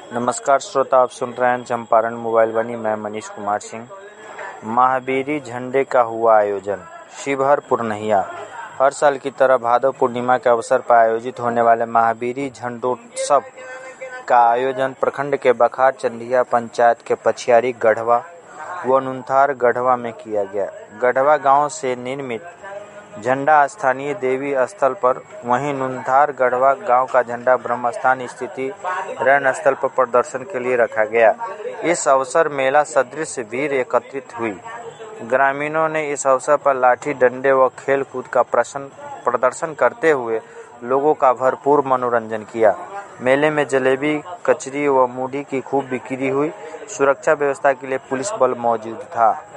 नमस्कार श्रोता, आप सुन रहे हैं चंपारण मोबाइल वाणी। मैं मनीष कुमार सिंह। महावीरी झंडे का हुआ आयोजन शिवहर पुरनहिया। हर साल की तरह भादव पूर्णिमा के अवसर पर आयोजित होने वाले महावीरी झंडोत्सव का आयोजन प्रखंड के बखार चंदिया पंचायत के पछियारी गढ़वा व नुनथार गढ़वा में किया गया। गढ़वा गांव से निर्मित झंडा स्थानीय देवी स्थल पर, वहीं नुनथार गढ़वा गांव का झंडा ब्रह्मस्थान स्थित रैन स्थल पर प्रदर्शन के लिए रखा गया। इस अवसर मेला सदृश भीड़ एकत्रित हुई। ग्रामीणों ने इस अवसर पर लाठी डंडे व खेल कूद का प्रदर्शन करते हुए लोगों का भरपूर मनोरंजन किया। मेले में जलेबी, कचरी व मूढ़ी की खूब बिक्री हुई। सुरक्षा व्यवस्था के लिए पुलिस बल मौजूद था।